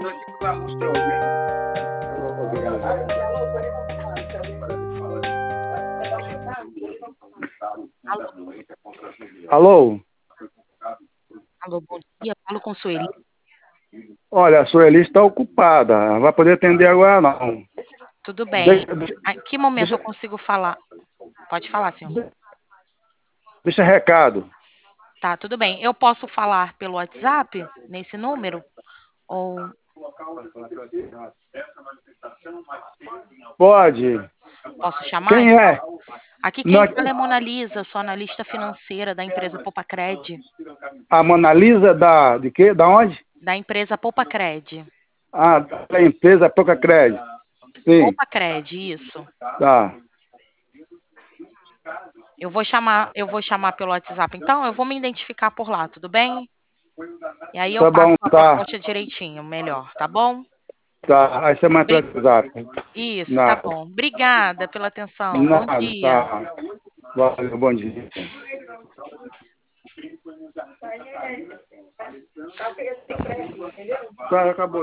Alô, Alô? alô, bom dia. Falo com Sueli. Olha, a Sueli está ocupada. Não vai poder atender agora, não. Tudo bem. Deixa, deixa, A que momento eu deixa, consigo falar? Pode falar, senhor. deixa recado. Tá, tudo bem. Eu posso falar pelo WhatsApp nesse número? Ou Pode. posso chamar, Quem então? é? Aqui quem Não, fala é Mona Lisa, sou analista financeira da empresa Poupacred. a Mona Lisa de quê? Da onde? Da empresa Poupacred. Ah, da empresa Pouca Crédito. Sim, Poupacred, isso. tá. Eu vou chamar pelo WhatsApp, então eu vou me identificar por lá, tudo bem? E aí eu Tá passo bom, a tá. proposta direitinho, melhor, tá bom? Tá. Aí você manda Bri- pelo WhatsApp. Isso, tá Nada. bom. Obrigada pela atenção. Bom Nada, dia. tá. Valeu, bom dia. Tá, acabou.